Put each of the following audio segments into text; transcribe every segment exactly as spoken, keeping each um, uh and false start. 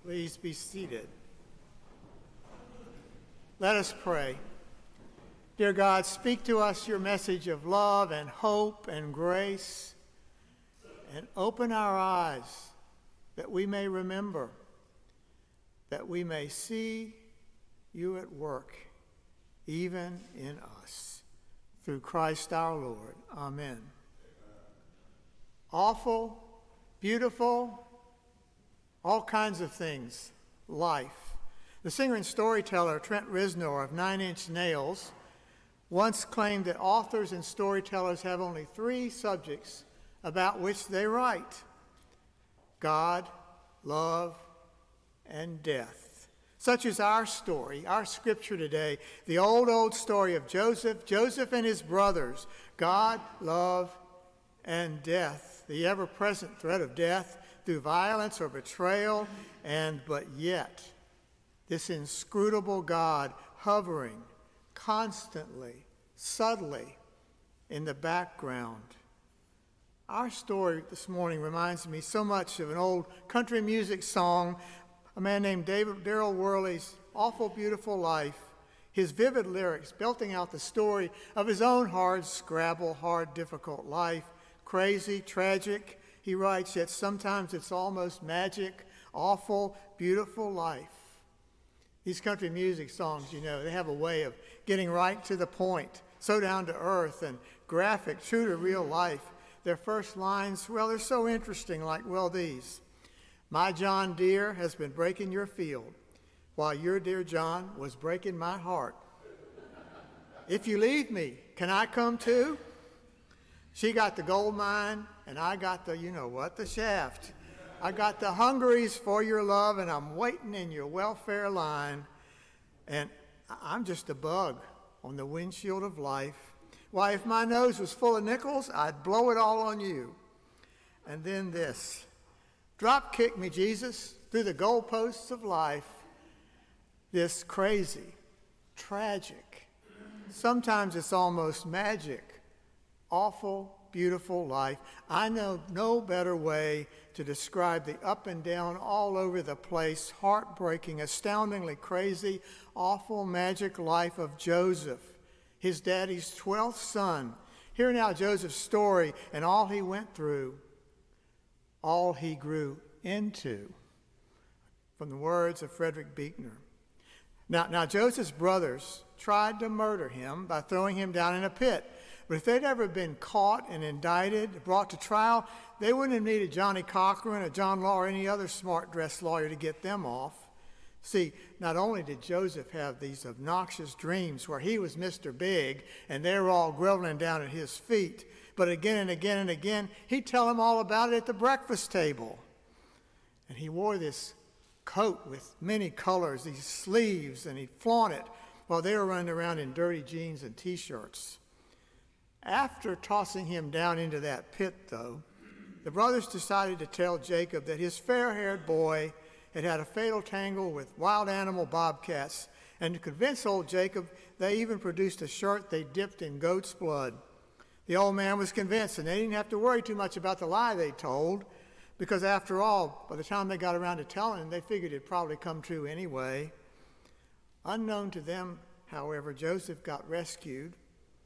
Please be seated. Let us pray. Dear God, speak to us your message of love and hope and grace, and open our eyes that we may remember, that we may see you at work, even in us. Through Christ our Lord. Amen. Awful, beautiful, all kinds of things, life. The singer and storyteller Trent Reznor of Nine Inch Nails once claimed that authors and storytellers have only three subjects about which they write: God, love, and death. Such is our story, our scripture today, the old, old story of Joseph, Joseph and his brothers, God, love, and death, the ever-present threat of death through violence or betrayal, and but yet this inscrutable God hovering constantly, subtly in the background. Our story this morning reminds me so much of an old country music song, a man named David Darrell Worley's Awful Beautiful Life, his vivid lyrics belting out the story of his own hard scrabble, hard, difficult life, crazy, tragic, he writes, yet sometimes it's almost magic, awful, beautiful life. These country music songs, you know, they have a way of getting right to the point, so down to earth and graphic, true to real life. Their first lines, well, they're so interesting, like, well, these. My John Deere has been breaking your field, while your dear John was breaking my heart. If you leave me, can I come too? She got the gold mine, and I got the, you know what, the shaft. I got the hungaries for your love, and I'm waiting in your welfare line. And I'm just a bug on the windshield of life. Why, if my nose was full of nickels, I'd blow it all on you. And then this. Drop kick me, Jesus, through the goalposts of life. This crazy, tragic, sometimes it's almost magic, awful, beautiful life. I know no better way to describe the up and down, all over the place, heartbreaking, astoundingly crazy, awful, magic life of Joseph, his daddy's twelfth son. Hear now Joseph's story and all he went through, all he grew into, from the words of Frederick Buechner. Now, now Joseph's brothers tried to murder him by throwing him down in a pit. But if they'd ever been caught and indicted, brought to trial, they wouldn't have needed Johnny Cochran or John Law or any other smart-dressed lawyer to get them off. See, not only did Joseph have these obnoxious dreams where he was Mister Big and they were all groveling down at his feet, but again and again and again, he'd tell them all about it at the breakfast table. And he wore this coat with many colors, these sleeves, and he'd flaunt it while they were running around in dirty jeans and T-shirts. After tossing him down into that pit, though, the brothers decided to tell Jacob that his fair-haired boy had had a fatal tangle with wild animal bobcats, and to convince old Jacob, they even produced a shirt they dipped in goat's blood. The old man was convinced, and they didn't have to worry too much about the lie they told, because after all, by the time they got around to telling him, they figured it'd probably come true anyway. Unknown to them, however, Joseph got rescued,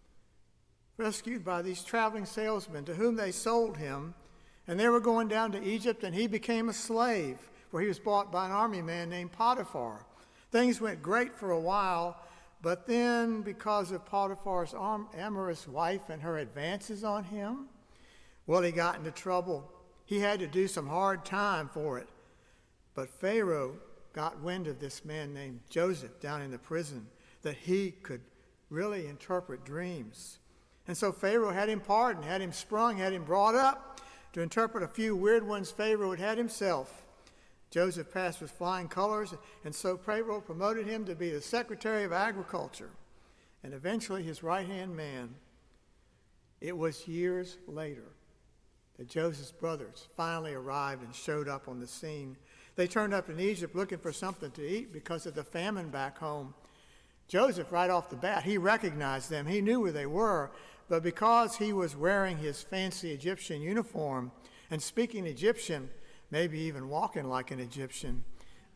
rescued by these traveling salesmen to whom they sold him, and they were going down to Egypt, and he became a slave, where he was bought by an army man named Potiphar. Things went great for a while, but then because of Potiphar's amorous wife and her advances on him, well, he got into trouble. He had to do some hard time for it. But Pharaoh got wind of this man named Joseph down in the prison, that he could really interpret dreams. And so Pharaoh had him pardoned, had him sprung, had him brought up to interpret a few weird ones Pharaoh had had himself. Joseph passed with flying colors, and so Pharaoh promoted him to be the Secretary of Agriculture and eventually his right-hand man. It was years later that Joseph's brothers finally arrived and showed up on the scene. They turned up in Egypt looking for something to eat because of the famine back home. Joseph, right off the bat, he recognized them. He knew where they were, but because he was wearing his fancy Egyptian uniform and speaking Egyptian, maybe even walking like an Egyptian,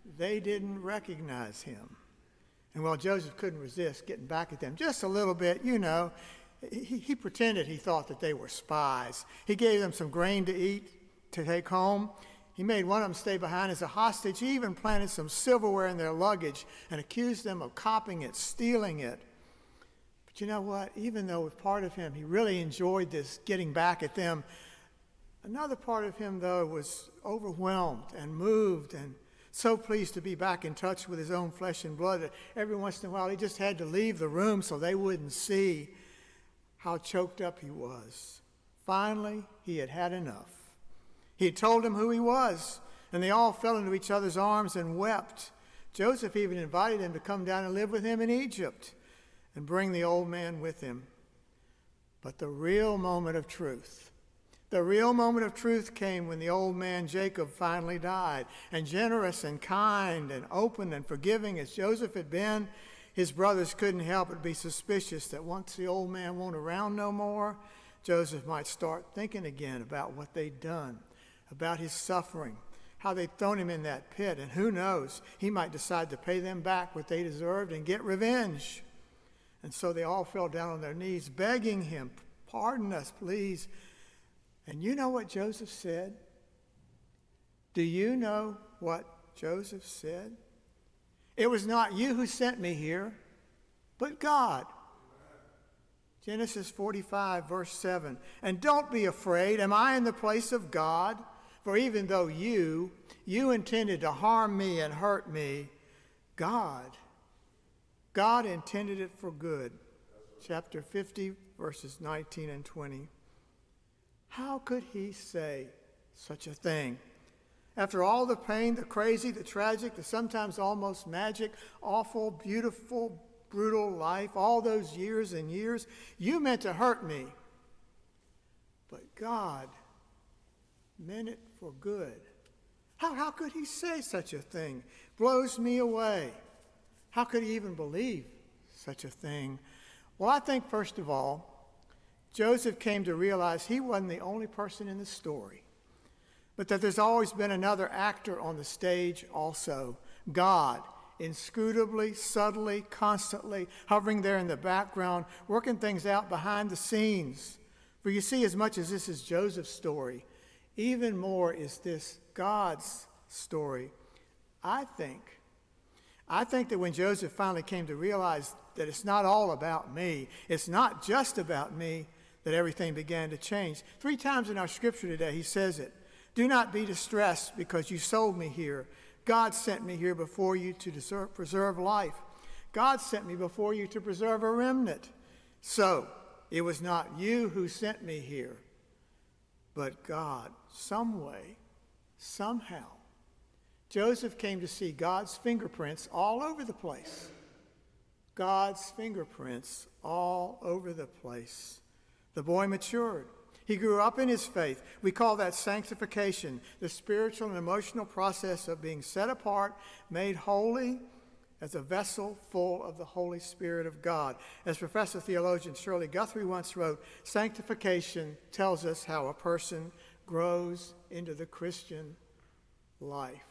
they didn't recognize him. And while Joseph couldn't resist getting back at them just a little bit, you know, he, he pretended he thought that they were spies. He gave them some grain to eat, to take home. He made one of them stay behind as a hostage. He even planted some silverware in their luggage and accused them of copying it, stealing it. But you know what? Even though with part of him, he really enjoyed this getting back at them, another part of him, though, was overwhelmed and moved and so pleased to be back in touch with his own flesh and blood that every once in a while he just had to leave the room so they wouldn't see how choked up he was. Finally, he had had enough. He had told them who he was, and they all fell into each other's arms and wept. Joseph even invited them to come down and live with him in Egypt and bring the old man with him. But the real moment of truth, the real moment of truth came when the old man Jacob finally died. And generous and kind and open and forgiving as Joseph had been, his brothers couldn't help but be suspicious that once the old man won't around no more, Joseph might start thinking again about what they'd done, about his suffering, how they'd thrown him in that pit, and who knows, he might decide to pay them back what they deserved and get revenge. And so they all fell down on their knees, begging him, pardon us, please. And you know what Joseph said? Do you know what Joseph said? It was not you who sent me here, but God. Genesis forty-five, verse seven. And don't be afraid. Am I in the place of God? For even though you, you intended to harm me and hurt me, God, God intended it for good. Chapter fifty, verses nineteen and twenty. How could he say such a thing? After all the pain, the crazy, the tragic, the sometimes almost magic, awful, beautiful, brutal life, all those years and years, you meant to hurt me. But God meant it for good. How, how could he say such a thing? Blows me away. How could he even believe such a thing? Well, I think, first of all, Joseph came to realize he wasn't the only person in the story, but that there's always been another actor on the stage also, God, inscrutably, subtly, constantly hovering there in the background, working things out behind the scenes. For you see, as much as this is Joseph's story, even more is this God's story. I think, I think that when Joseph finally came to realize that it's not all about me, it's not just about me, that everything began to change. Three times in our scripture today, he says it. Do not be distressed because you sold me here. God sent me here before you to deserve, preserve life. God sent me before you to preserve a remnant. So it was not you who sent me here, but God, some way, somehow. Joseph came to see God's fingerprints all over the place. God's fingerprints all over the place. The boy matured. He grew up in his faith. We call that sanctification, the spiritual and emotional process of being set apart, made holy as a vessel full of the Holy Spirit of God. As Professor Theologian Shirley Guthrie once wrote, sanctification tells us how a person grows into the Christian life.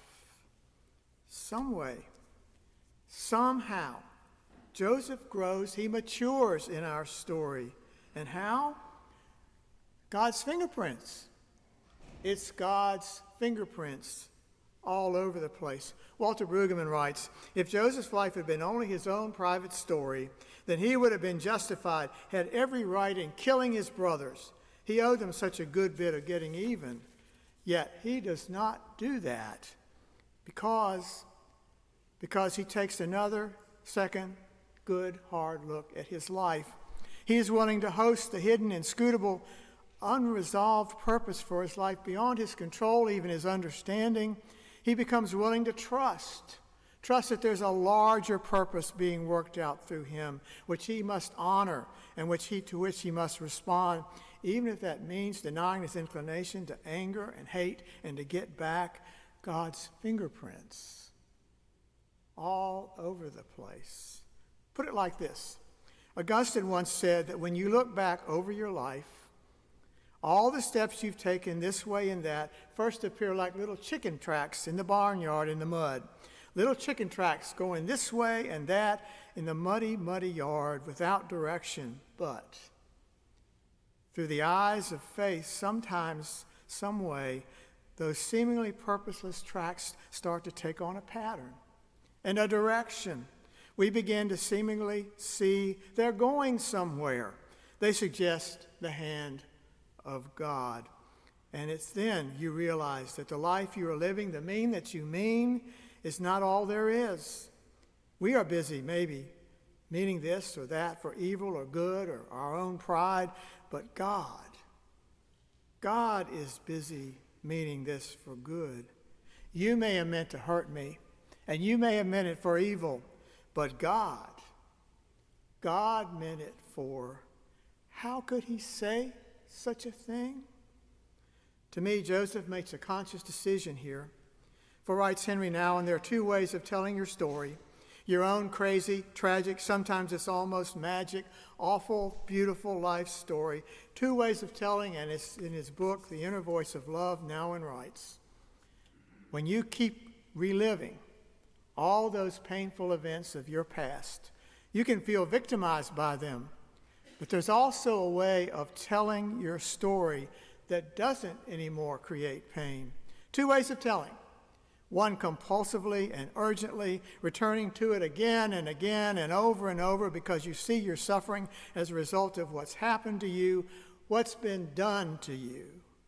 Some way, somehow, Joseph grows, he matures in our story. And how? God's fingerprints. It's God's fingerprints all over the place. Walter Brueggemann writes, if Joseph's life had been only his own private story, then he would have been justified, had every right in killing his brothers. He owed them such a good bit of getting even. Yet he does not do that because, because he takes another second good hard look at his life. He is willing to host the hidden, inscrutable, unresolved purpose for his life beyond his control, even his understanding. He becomes willing to trust, trust that there's a larger purpose being worked out through him, which he must honor and which he, to which he must respond, even if that means denying his inclination to anger and hate and to get back. God's fingerprints all over the place. Put it like this. Augustine once said that when you look back over your life, all the steps you've taken this way and that first appear like little chicken tracks in the barnyard in the mud. Little chicken tracks going this way and that in the muddy, muddy yard without direction. But through the eyes of faith, sometimes, some way, those seemingly purposeless tracks start to take on a pattern and a direction. We begin to seemingly see they're going somewhere. They suggest the hand of God. And it's then you realize that the life you are living, the mean that you mean, is not all there is. We are busy, maybe, meaning this or that for evil or good or our own pride, but God, God is busy meaning this for good. You may have meant to hurt me, and you may have meant it for evil, but God, God meant it for, how could he say such a thing? To me, Joseph makes a conscious decision here. For writes Henry Nouwen, there are two ways of telling your story. Your own crazy, tragic, sometimes it's almost magic, awful, beautiful life story. Two ways of telling, and it's in his book, The Inner Voice of Love, Nouwen writes, when you keep reliving all those painful events of your past, you can feel victimized by them. But there's also a way of telling your story that doesn't anymore create pain. Two ways of telling. One compulsively and urgently, returning to it again and again and over and over because you see your suffering as a result of what's happened to you, what's been done to you.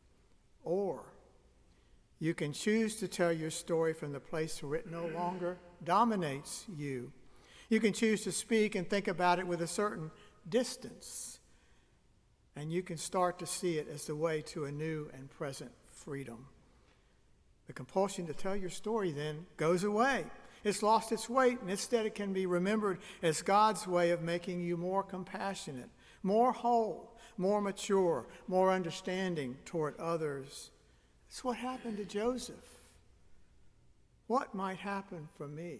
Or you can choose to tell your story from the place where it no longer dominates you. You can choose to speak and think about it with a certain distance. And you can start to see it as the way to a new and present freedom. The compulsion to tell your story then goes away. It's lost its weight, and instead it can be remembered as God's way of making you more compassionate, more whole, more mature, more understanding toward others. It's what happened to Joseph. What might happen for me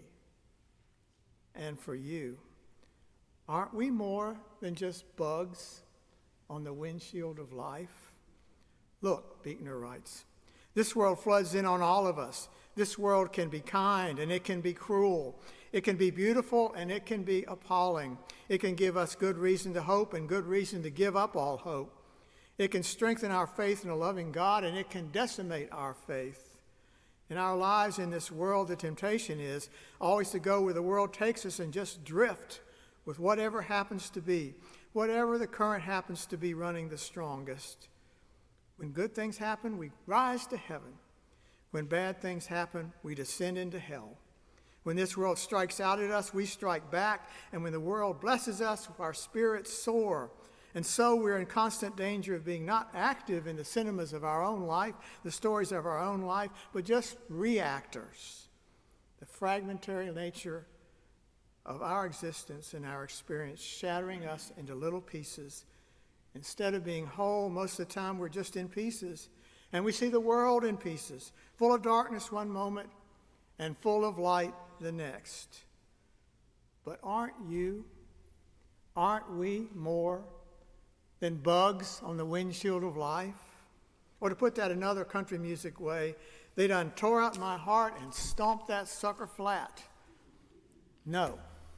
and for you? Aren't we more than just bugs on the windshield of life? Look, Buechner writes, this world floods in on all of us. This world can be kind and it can be cruel. It can be beautiful and it can be appalling. It can give us good reason to hope and good reason to give up all hope. It can strengthen our faith in a loving God and it can decimate our faith. In our lives in this world, the temptation is always to go where the world takes us and just drift with whatever happens to be, whatever the current happens to be running the strongest. When good things happen, we rise to heaven. When bad things happen, we descend into hell. When this world strikes out at us, we strike back. And when the world blesses us, our spirits soar. And so we're in constant danger of being not active in the cinemas of our own life, the stories of our own life, but just reactors. The fragmentary nature of our existence and our experience shattering us into little pieces. Instead of being whole, most of the time we're just in pieces. And we see the world in pieces, full of darkness one moment and full of light the next. But aren't you, aren't we more than bugs on the windshield of life? Or to put that another country music way, they done tore out my heart and stomped that sucker flat. No.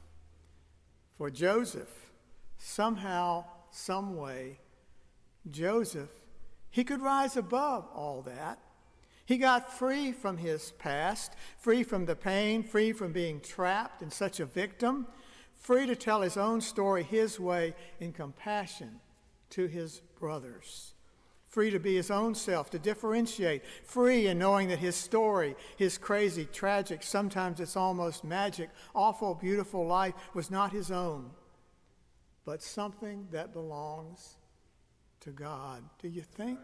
For Joseph, somehow, some way, Joseph, he could rise above all that. He got free from his past, free from the pain, free from being trapped and such a victim, free to tell his own story his way in compassion to his brothers, free to be his own self, to differentiate, free in knowing that his story, his crazy, tragic, sometimes it's almost magic, awful, beautiful life was not his own, but something that belongs to God. Do you think?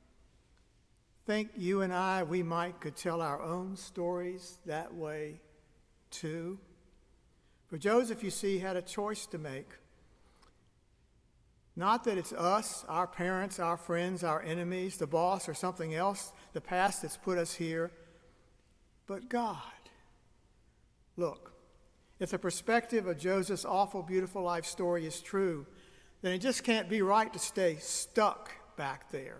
Think you and I, we might could tell our own stories that way too? For Joseph, you see, had a choice to make. Not that it's us, our parents, our friends, our enemies, the boss, or something else, the past that's put us here, but God. Look, if the perspective of Joseph's awful, beautiful life story is true, then it just can't be right to stay stuck back there,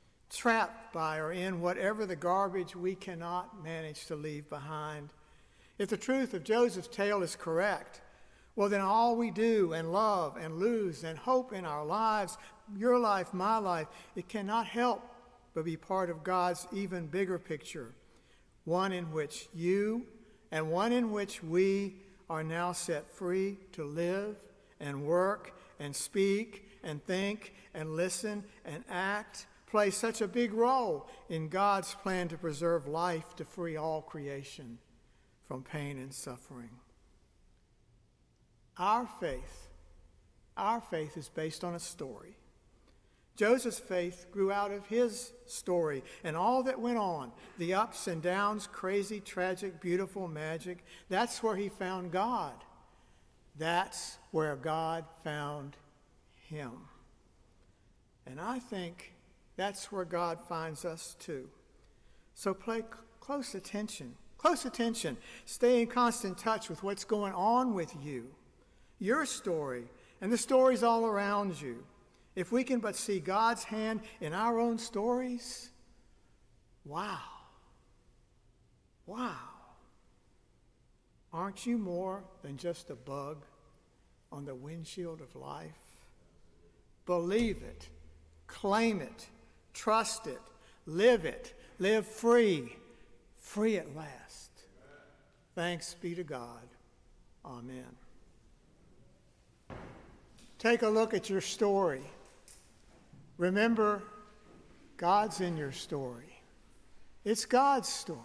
trapped by or in whatever the garbage we cannot manage to leave behind. If the truth of Joseph's tale is correct, well, then all we do and love and lose and hope in our lives, your life, my life, it cannot help but be part of God's even bigger picture, one in which you and one in which we are now set free to live and work and speak and think and listen and act, play such a big role in God's plan to preserve life, to free all creation from pain and suffering. Our faith, our faith is based on a story. Joseph's faith grew out of his story and all that went on, the ups and downs, crazy, tragic, beautiful, magic. That's where he found God. That's where God found him. And I think that's where God finds us too. So pay close attention, close attention. Stay in constant touch with what's going on with you, your story, and the stories all around you. If we can but see God's hand in our own stories, wow, wow. Aren't you more than just a bug on the windshield of life? Believe it, claim it, trust it, live it, live free, free at last. Thanks be to God. Amen. Take a look at your story. Remember, God's in your story. It's God's story.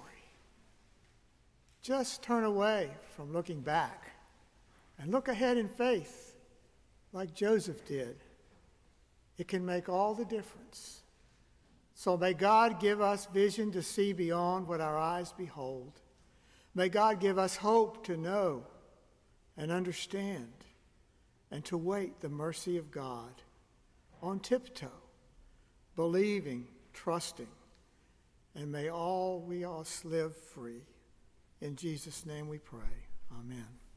Just turn away from looking back and look ahead in faith like Joseph did. It can make all the difference. So may God give us vision to see beyond what our eyes behold. May God give us hope to know and understand and to wait the mercy of God on tiptoe, believing, trusting, and may all we all live free. In Jesus' name we pray. Amen.